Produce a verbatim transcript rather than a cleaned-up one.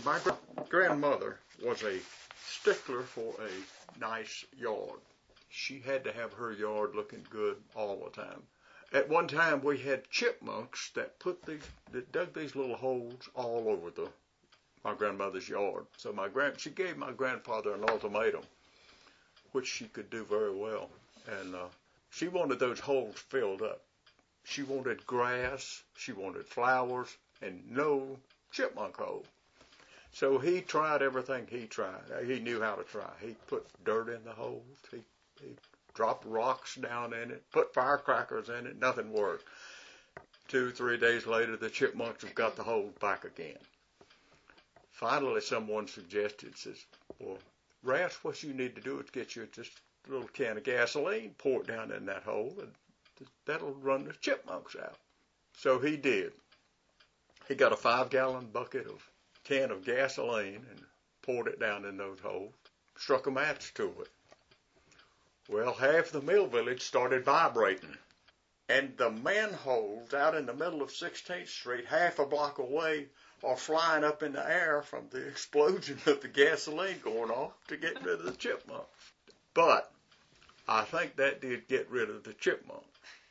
My grandmother was a stickler for a nice yard. She had to have her yard looking good all the time. At one time, we had chipmunks that put these, that dug these little holes all over the my grandmother's yard. So my grand, she gave my grandfather an ultimatum, which she could do very well, and uh, she wanted those holes filled up. She wanted grass, she wanted flowers, and no chipmunk hole. So he tried everything he tried. He knew how to try. He put dirt in the holes. He, he dropped rocks down in it, put firecrackers in it. Nothing worked. Two, three days later, the chipmunks have got the holes back again. Finally, someone suggested, says, well, Ras, what you need to do is get you just a little can of gasoline, pour it down in that hole, and that'll run the chipmunks out. So he did. He got a five-gallon bucket of can of gasoline and poured it down in those holes, struck a match to it. Well, half the mill village started vibrating, and the manholes out in the middle of sixteenth Street, half a block away, are flying up in the air from the explosion of the gasoline going off to get rid of the chipmunks. But I think that did get rid of the chipmunks.